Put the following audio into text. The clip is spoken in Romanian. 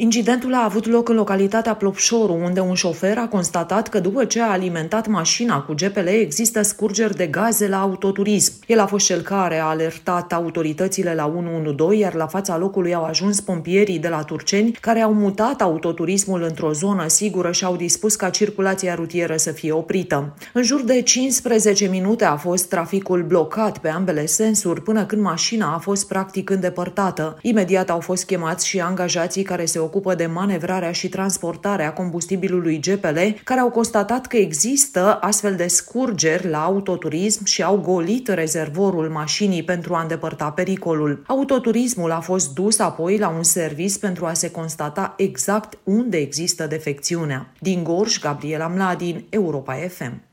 Incidentul a avut loc în localitatea Plopșoru, unde un șofer a constatat că după ce a alimentat mașina cu GPL există scurgeri de gaze la autoturism. El a fost cel care a alertat autoritățile la 112, iar la fața locului au ajuns pompierii de la Turceni, care au mutat autoturismul într-o zonă sigură și au dispus ca circulația rutieră să fie oprită. În jur de 15 minute a fost traficul blocat pe ambele sensuri, până când mașina a fost practic îndepărtată. Imediat au fost chemați și angajații care se ocupă de manevrarea și transportarea combustibilului GPL, care au constatat că există astfel de scurgeri la autoturism și au golit rezervorul mașinii pentru a îndepărta pericolul. Autoturismul a fost dus apoi la un serviciu pentru a se constata exact unde există defecțiunea. Din Gorj, Gabriela Mladin, Europa FM.